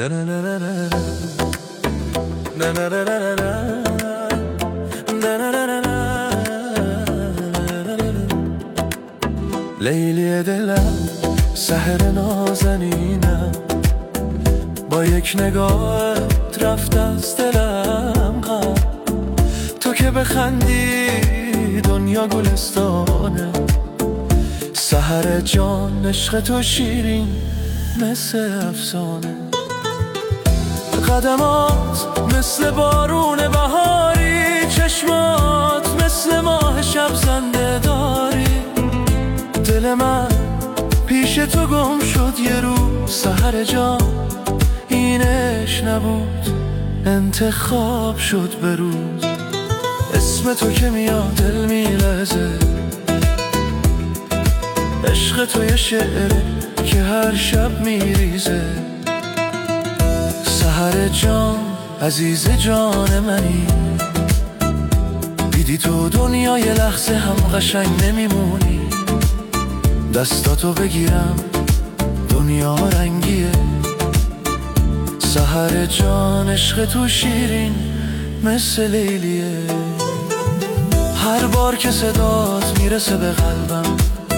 لیلی دلم سحر نازنینم، با یک نگاهت رفت از دلم غم. تو که بخندی دنیا گلستانه، سحر جان عشق تو شیرین مثل افسانه. قدمات مثل بارون بهاری، چشمات مثل ماه شب زنده داری. دل من پیش تو گم شد یه روز، سحر جان اینش نبود، انتخاب شد به روز. اسم تو که میاد دل میلرزه، عشق تو یه شعره که هر شب میریزه. سحر جان عزیز جان منی، دیدی تو دنیا یه لحظه هم قشنگ نمیمونی. دستاتو بگیرم دنیا رنگیه، سحر جان عشق تو شیرین مثل لیلیه. هر بار که صدات میرسه به قلبم،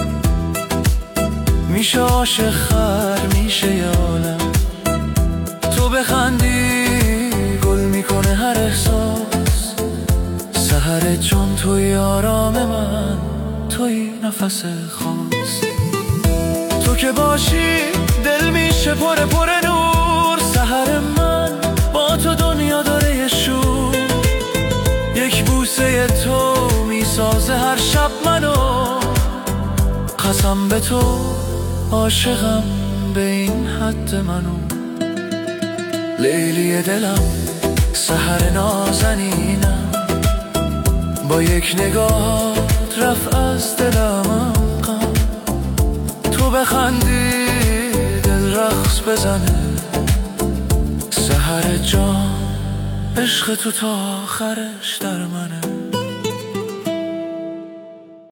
میشه عاشق خر میشه یه عالم. تو بخندی گل میکنه هر احساس، سحر جان توی آرام من، توی نفس خاص. تو که باشی دل میشه پر نور، سحر من با تو دنیا داره یه شور. یک بوسه تو میسازه هر شب منو، قسم به تو عاشقم به این حد منو. لیلی دلم سحر نازنینم، با یک نگاه رفت از دلم غم. تو بخندی دل رقص بزنه، سحر جان عشق تو تا آخرش در منه.